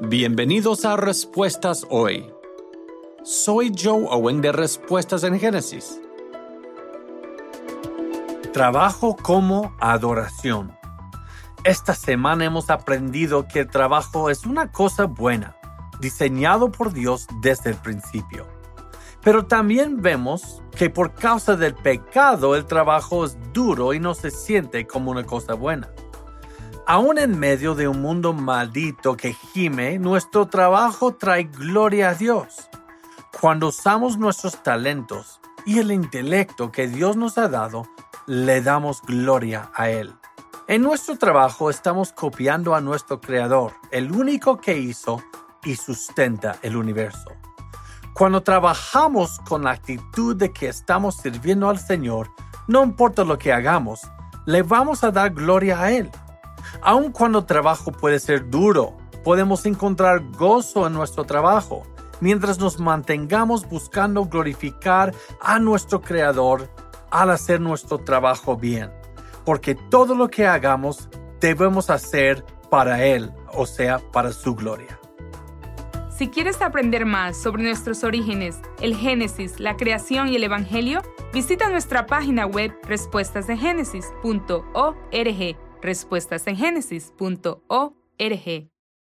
Bienvenidos a Respuestas Hoy. Soy Joe Owen de Respuestas en Génesis. Trabajo como adoración. Esta semana hemos aprendido que el trabajo es una cosa buena, diseñado por Dios desde el principio. Pero también vemos que por causa del pecado el trabajo es duro y no se siente como una cosa buena. Aún en medio de un mundo maldito que gime, nuestro trabajo trae gloria a Dios. Cuando usamos nuestros talentos y el intelecto que Dios nos ha dado, le damos gloria a Él. En nuestro trabajo estamos copiando a nuestro Creador, el único que hizo y sustenta el universo. Cuando trabajamos con la actitud de que estamos sirviendo al Señor, no importa lo que hagamos, le vamos a dar gloria a Él. Aun cuando el trabajo puede ser duro, podemos encontrar gozo en nuestro trabajo, mientras nos mantengamos buscando glorificar a nuestro Creador al hacer nuestro trabajo bien. Porque todo lo que hagamos debemos hacer para Él, o sea, para su gloria. Si quieres aprender más sobre nuestros orígenes, el Génesis, la creación y el Evangelio, visita nuestra página web respuestasengénesis.org. respuestasengénesis.org